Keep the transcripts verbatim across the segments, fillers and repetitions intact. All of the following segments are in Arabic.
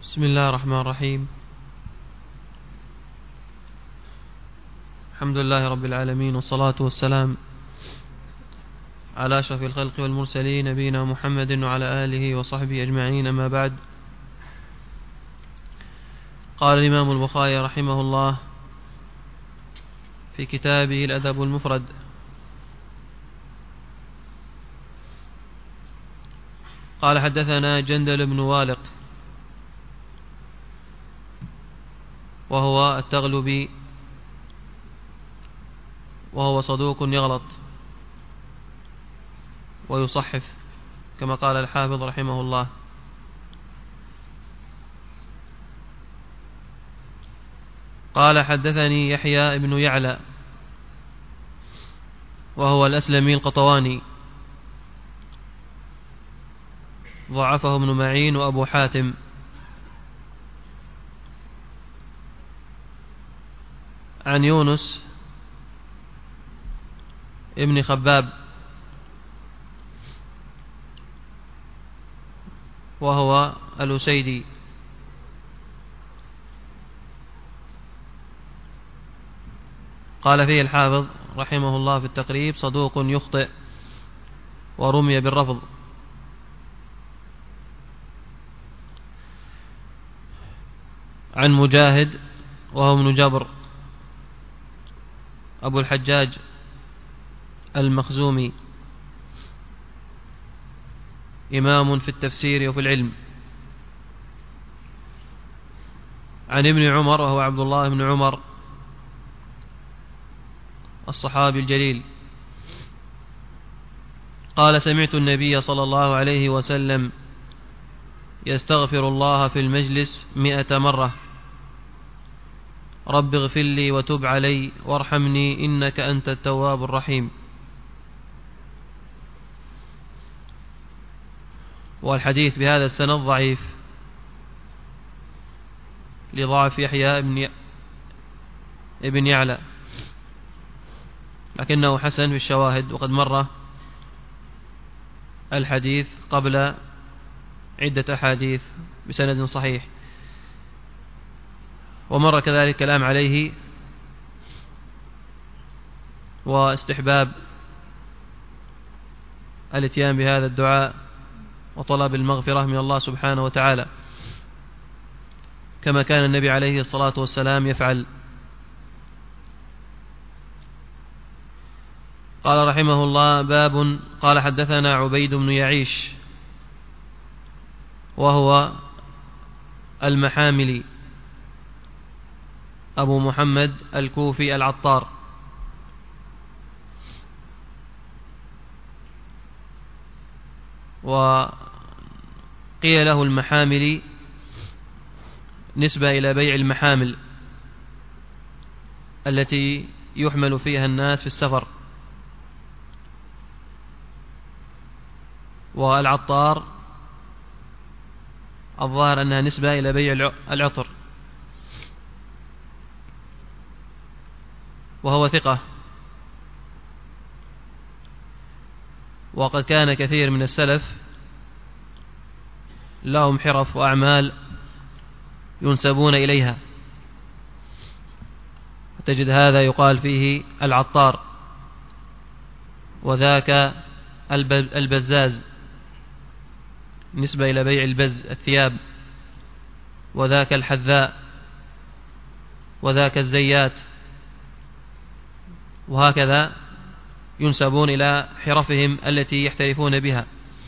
بسم الله الرحمن الرحيم. الحمد لله رب العالمين، والصلاة والسلام على أشرف الخلق والمرسلين، نبينا محمد وعلى آله وصحبه أجمعين، أما بعد. قال الإمام البخاري رحمه الله في كتابه الأدب المفرد: قال حدثنا جندل بن والق وهو التغلبي، وهو صدوق يغلط ويصحف كما قال الحافظ رحمه الله. قال حدثني يحيى بن يعلى وهو الأسلمي القطواني، ضعفه ابن معين وأبو حاتم. عن يونس ابن خباب وهو الأسيدي، قال فيه الحافظ رحمه الله في التقريب: صدوق يخطئ ورمي بالرفض. عن مجاهد وهو ابن جبر أبو الحجاج المخزومي، إمام في التفسير وفي العلم. عن ابن عمر وهو عبد الله بن عمر الصحابي الجليل، قال: سمعت النبي صلى الله عليه وسلم يستغفر الله في المجلس مئة مرة: رب اغفر لي وتب علي وارحمني إنك أنت التواب الرحيم. والحديث بهذا السند ضعيف لضعف يحيى ابن ابن يعلى، لكنه حسن في الشواهد، وقد مر الحديث قبل عدة أحاديث بسند صحيح، ومر كذلك كلام عليه واستحباب الاتيان بهذا الدعاء وطلب المغفرة من الله سبحانه وتعالى، كما كان النبي عليه الصلاة والسلام يفعل. قال رحمه الله: باب. قال حدثنا عبيد بن يعيش وهو المحاملي أبو محمد الكوفي العطار، وقيل له المحاملي نسبة إلى بيع المحامل التي يحمل فيها الناس في السفر، والعطار الظاهر أنها نسبة إلى بيع العطر، وهو ثقة. وقد كان كثير من السلف لهم حرف وأعمال ينسبون إليها، تجد هذا يقال فيه العطار، وذاك البزاز نسبة إلى بيع البز الثياب، وذاك الحذاء، وذاك الزيات، وهكذا ينسبون إلى حرفهم التي يحترفون بها.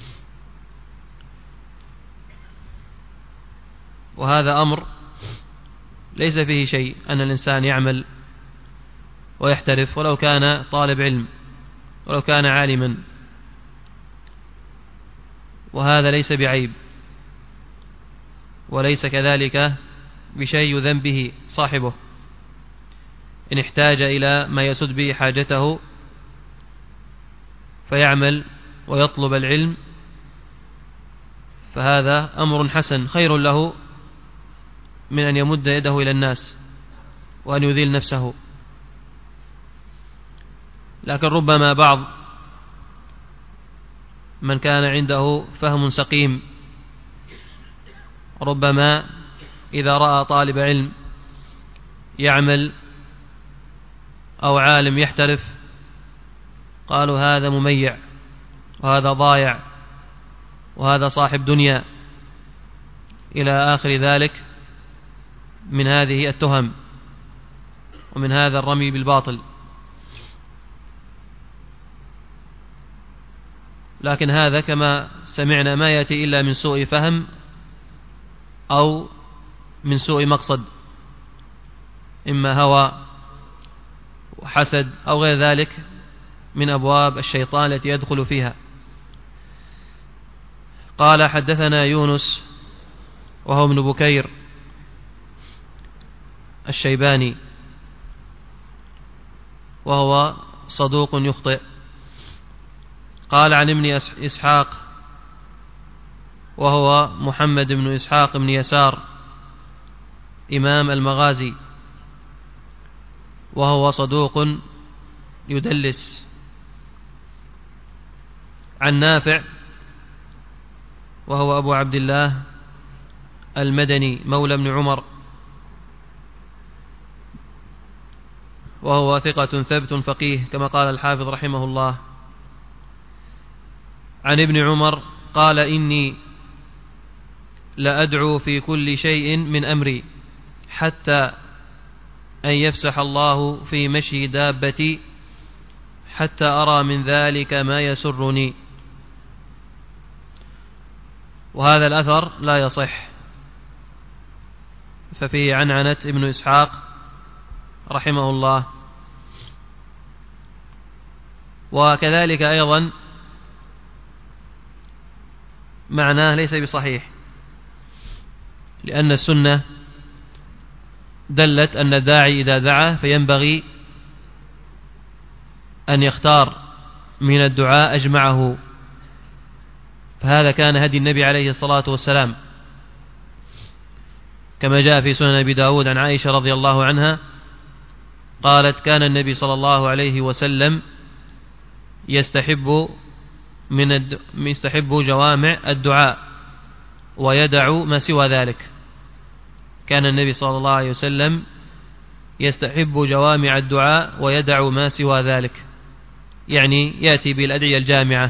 وهذا أمر ليس فيه شيء، أن الإنسان يعمل ويحترف ولو كان طالب علم ولو كان عالما، وهذا ليس بعيب، وليس كذلك بشيء يذم به صاحبه إن احتاج إلى ما يسد به حاجته فيعمل ويطلب العلم، فهذا أمر حسن خير له من أن يمد يده إلى الناس وأن يذل نفسه. لكن ربما بعض من كان عنده فهم سقيم ربما إذا رأى طالب علم يعمل أو عالم يحترف قالوا هذا مميع وهذا ضايع وهذا صاحب دنيا إلى آخر ذلك من هذه التهم ومن هذا الرمي بالباطل. لكن هذا كما سمعنا ما يأتي إلا من سوء فهم أو من سوء مقصد، إما هوى وحسد أو غير ذلك من أبواب الشيطان التي يدخل فيها. قال حدثنا يونس وهو ابن بكير الشيباني وهو صدوق يخطئ. قال عن ابن إسحاق وهو محمد بن إسحاق بن يسار إمام المغازي وهو صدوق يدلس. عن نافع وهو أبو عبد الله المدني مولى ابن عمر وهو ثقة ثبت فقيه كما قال الحافظ رحمه الله. عن ابن عمر قال إني لأدعو في كل شيء من أمري حتى أن يفسح الله في مشي دابتي حتى أرى من ذلك ما يسرني. وهذا الأثر لا يصح، ففيه عنعنة ابن إسحاق رحمه الله. وكذلك أيضا معناه ليس بصحيح، لأن السنة دلت أن الداعي إذا دعا فينبغي أن يختار من الدعاء أجمعه، فهذا كان هدي النبي عليه الصلاة والسلام، كما جاء في سنن أبي داود عن عائشة رضي الله عنها قالت كان النبي صلى الله عليه وسلم يستحب من الد... يستحب جوامع الدعاء ويدع ما سوى ذلك. كان النبي صلى الله عليه وسلم يستحب جوامع الدعاء ويدع ما سوى ذلك، يعني يأتي بالأدعية الجامعة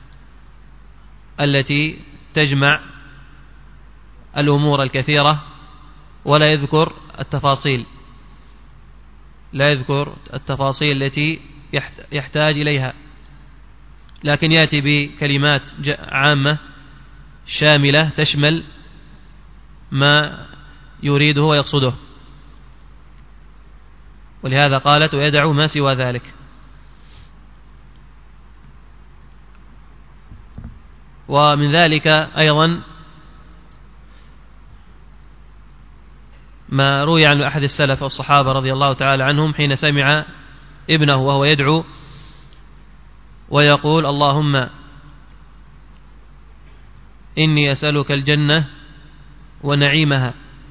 التي تجمع الأمور الكثيرة ولا يذكر التفاصيل لا يذكر التفاصيل التي يحتاج إليها، لكن يأتي بكلمات عامة شاملة تشمل ما يريده ويقصده. ولهذا قالت ويدع ما سوى ذلك. ومن ذلك أيضا ما روي عن أحد السلف والصحابة رضي الله تعالى عنهم حين سمع ابنه وهو يدعو ويقول اللهم إني أسألك الجنة ونعيمها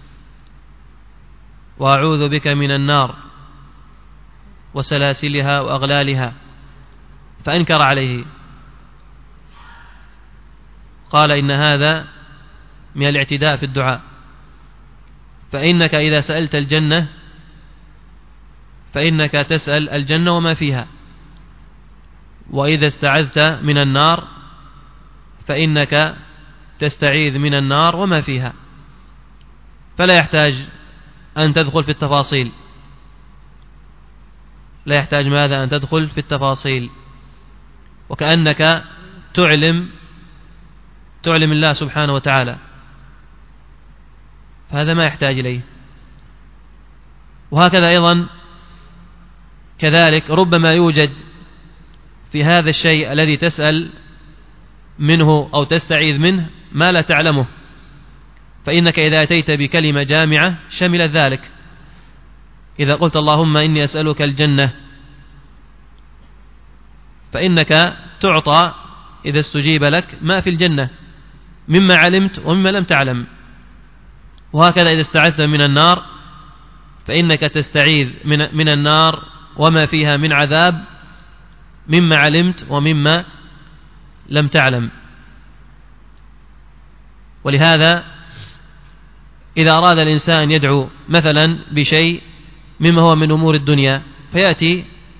وأعوذ بك من النار وسلاسلها وأغلالها، فأنكر عليه قال إن هذا من الاعتداء في الدعاء، فإنك إذا سألت الجنة فإنك تسأل الجنة وما فيها، وإذا استعذت من النار فإنك تستعيذ من النار وما فيها، فلا يحتاج أن تدخل في التفاصيل لا يحتاج ماذا أن تدخل في التفاصيل وكأنك تعلم تعلم الله سبحانه وتعالى، فهذا ما يحتاج إليه. وهكذا أيضا كذلك ربما يوجد في هذا الشيء الذي تسأل منه أو تستعيذ منه ما لا تعلمه، فإنك إذا أتيت بكلمة جامعة شملت ذلك. إذا قلت اللهم إني أسألك الجنة فإنك تعطى إذا استجيب لك ما في الجنة مما علمت ومما لم تعلم. وهكذا إذا استعذت من النار فإنك تستعيذ من, من النار وما فيها من عذاب مما علمت ومما لم تعلم. ولهذا إذا أراد الإنسان يدعو مثلا بشيء مما هو من أمور الدنيا فيأتي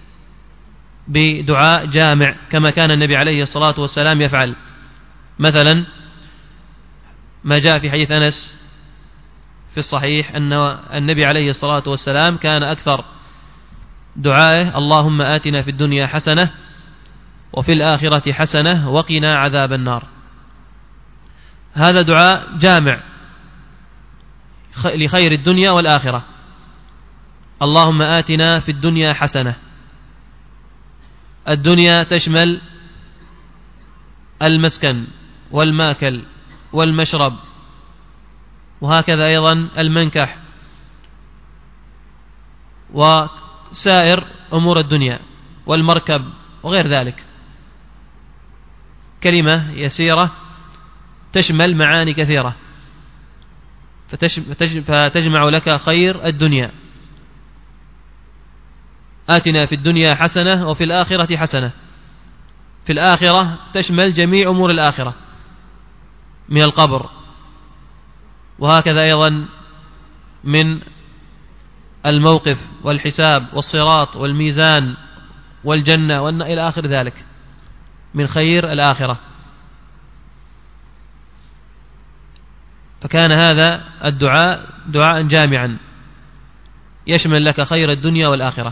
بدعاء جامع كما كان النبي عليه الصلاة والسلام يفعل. مثلا ما جاء في حديث أنس في الصحيح أن النبي عليه الصلاة والسلام كان أكثر دعائه اللهم آتنا في الدنيا حسنة وفي الآخرة حسنة وقنا عذاب النار. هذا دعاء جامع لخير الدنيا والآخرة. اللهم آتنا في الدنيا حسنة، الدنيا تشمل المسكن والماكل والمشرب، وهكذا أيضا المنكح وسائر أمور الدنيا والمركب وغير ذلك. كلمة يسيرة تشمل معاني كثيرة فتجمع لك خير الدنيا. آتنا في الدنيا حسنة وفي الآخرة حسنة. في الآخرة تشمل جميع أمور الآخرة من القبر، وهكذا أيضا من الموقف والحساب والصراط والميزان والجنة وأن إلى آخر ذلك من خير الآخرة. فكان هذا الدعاء دعاء جامعا يشمل لك خير الدنيا والآخرة.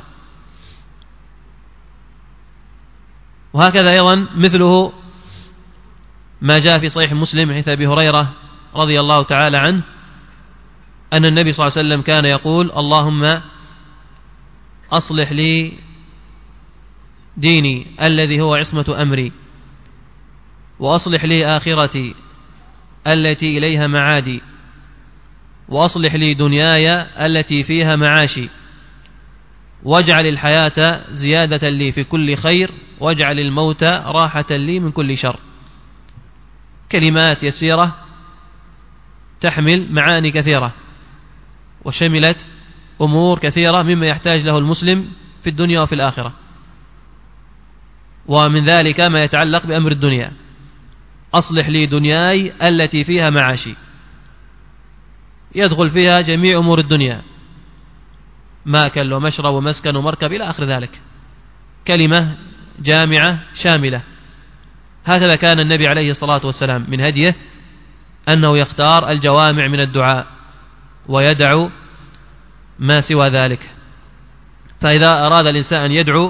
وهكذا أيضا مثله ما جاء في صحيح مسلم حديث أبي هريرة رضي الله تعالى عنه أن النبي صلى الله عليه وسلم كان يقول اللهم أصلح لي ديني الذي هو عصمة أمري، وأصلح لي آخرتي التي إليها معادي، وأصلح لي دنياي التي فيها معاشي، واجعل الحياة زيادة لي في كل خير، واجعل الموت راحة لي من كل شر. كلمات يسيرة تحمل معاني كثيرة وشملت أمور كثيرة مما يحتاج له المسلم في الدنيا وفي الآخرة، ومن ذلك ما يتعلق بأمر الدنيا. أصلح لي دنياي التي فيها معاشي، يدخل فيها جميع أمور الدنيا، ماكل ومشرب ومسكن ومركب إلى آخر ذلك. كلمة جامعة شاملة. هكذا كان النبي عليه الصلاة والسلام من هديه أنه يختار الجوامع من الدعاء ويدعو ما سوى ذلك. فإذا أراد الإنسان أن يدعو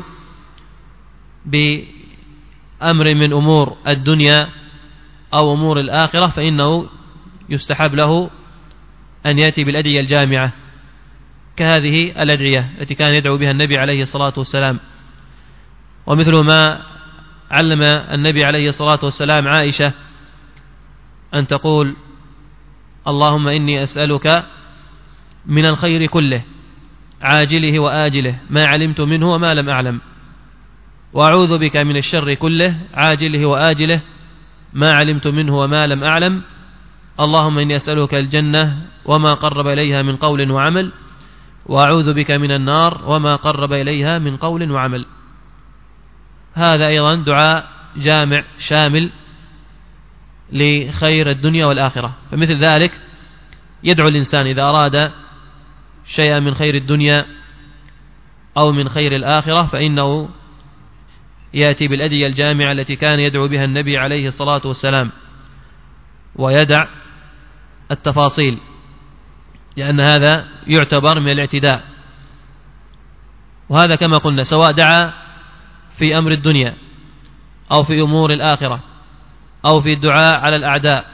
بأمر من أمور الدنيا أو أمور الآخرة فإنه يستحب له أن يأتي بالأدعية الجامعة كهذه الأدعية التي كان يدعو بها النبي عليه الصلاة والسلام. ومثل ما علم النبي عليه الصلاة والسلام عائشة أن تقول اللهم إني أسألك من الخير كله عاجله وآجله ما علمت منه وما لم أعلم، وأعوذ بك من الشر كله عاجله وآجله ما علمت منه وما لم أعلم. اللهم إني أسألك الجنة وما قرب إليها من قول وعمل، وأعوذ بك من النار وما قرب إليها من قول وعمل. هذا أيضا دعاء جامع شامل لخير الدنيا والآخرة. فمثل ذلك يدعو الإنسان إذا أراد شيئا من خير الدنيا أو من خير الآخرة فإنه يأتي بالأدعية الجامعة التي كان يدعو بها النبي عليه الصلاة والسلام، ويدع التفاصيل، لأن هذا يعتبر من الاعتداء. وهذا كما قلنا سواء دعا في أمر الدنيا أو في أمور الآخرة أو في الدعاء على الأعداء.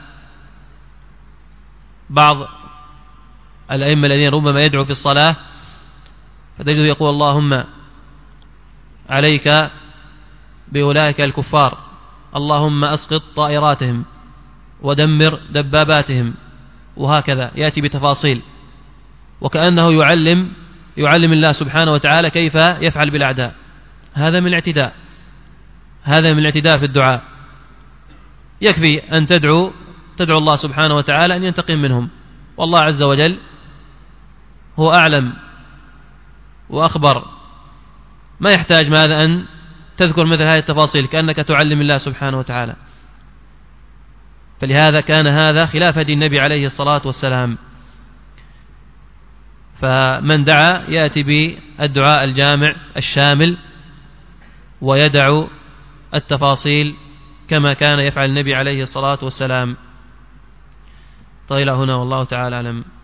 بعض الأئمة الذين ربما يدعو في الصلاة فتجده يقول اللهم عليك بأولئك الكفار، اللهم أسقط طائراتهم ودمر دباباتهم، وهكذا يأتي بتفاصيل وكأنه يعلم يعلم الله سبحانه وتعالى كيف يفعل بالأعداء. هذا من الاعتداء، هذا من الاعتداء في الدعاء. يكفي أن تدعو تدعو الله سبحانه وتعالى أن ينتقم منهم، والله عز وجل هو أعلم وأخبر، ما يحتاج ماذا أن تذكر مثل هذه التفاصيل كأنك تعلم الله سبحانه وتعالى. فلهذا كان هذا خلاف دين النبي عليه الصلاة والسلام. فمن دعا يأتي بالدعاء الجامع الشامل ويدع التفاصيل كما كان يفعل النبي عليه الصلاة والسلام. طيب هنا والله تعالى أعلم.